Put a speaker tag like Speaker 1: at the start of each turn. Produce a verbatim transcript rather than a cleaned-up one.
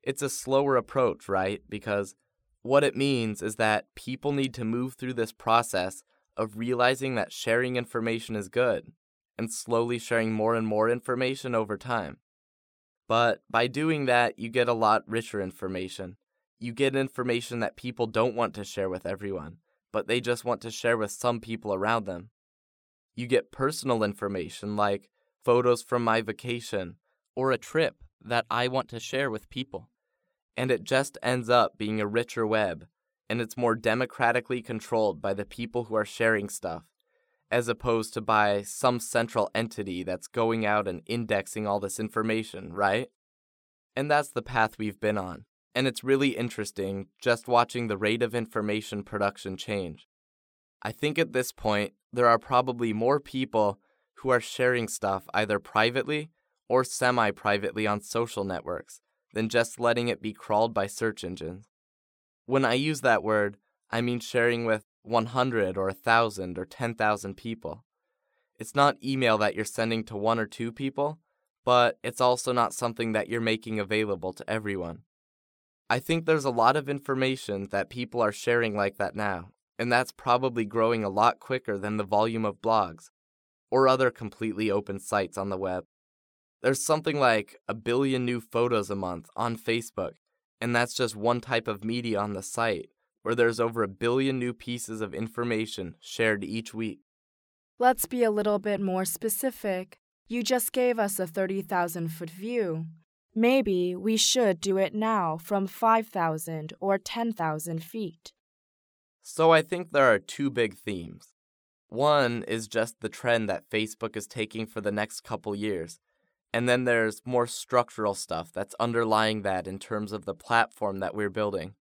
Speaker 1: It's a slower approach, right? Because what it means is that people need to move through this process of realizing that sharing information is good, and slowly sharing more and more information over time. But by doing that, you get a lot richer information. You get information that people don't want to share with everyone, but they just want to share with some people around them. You get personal information like photos from my vacation or a trip that I want to share with people. And it just ends up being a richer web, and it's more democratically controlled by the people who are sharing stuff, as opposed to by some central entity that's going out and indexing all this information, right? And that's the path we've been on, and it's really interesting just watching the rate of information production change. I think at this point, there are probably more people who are sharing stuff either privately or semi-privately on social networks than just letting it be crawled by search engines. When I use that word, I mean sharing with one hundred or one thousand or ten thousand people. It's not email that you're sending to one or two people, but it's also not something that you're making available to everyone. I think there's a lot of information that people are sharing like that now, and that's probably growing a lot quicker than the volume of blogs or other completely open sites on the web. There's something like a billion new photos a month on Facebook, and that's just one type of media on the site, where there's over a billion new pieces of information shared each week.
Speaker 2: Let's be a little bit more specific. You just gave us a thirty thousand foot view. Maybe we should do it now from five thousand or ten thousand feet.
Speaker 1: So I think there are two big themes. One is just the trend that Facebook is taking for the next couple years. And then there's more structural stuff that's underlying that in terms of the platform that we're building.